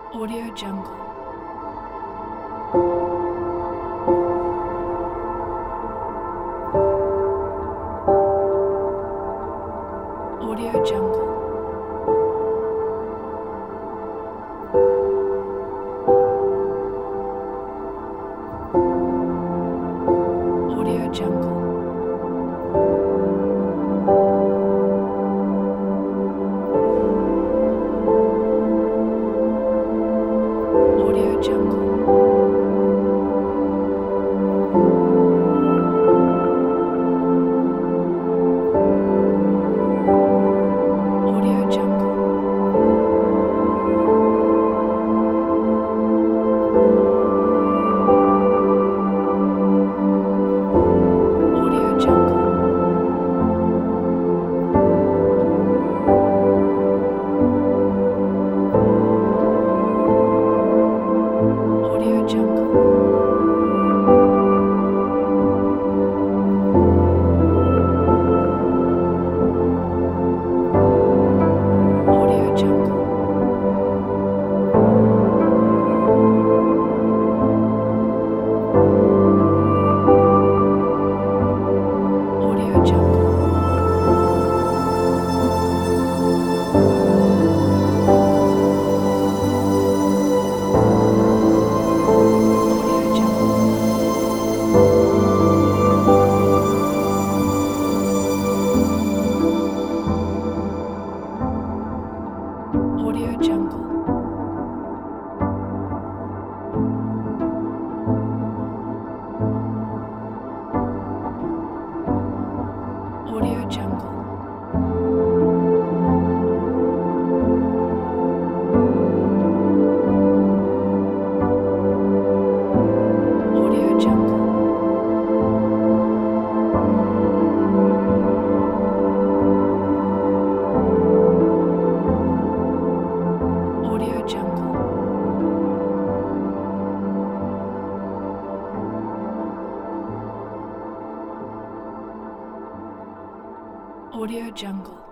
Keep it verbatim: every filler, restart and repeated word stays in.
Audio Jungle. Audio Jungle. Audio Jungle. Audio Jungle. Audio Jungle. Audio Jungle. Audio Jungle. Audio Jungle. Audio Jungle. Audio Jungle. Audio Jungle. Audio Jungle. Audio Jungle. Audio Jungle. Audio Jungle.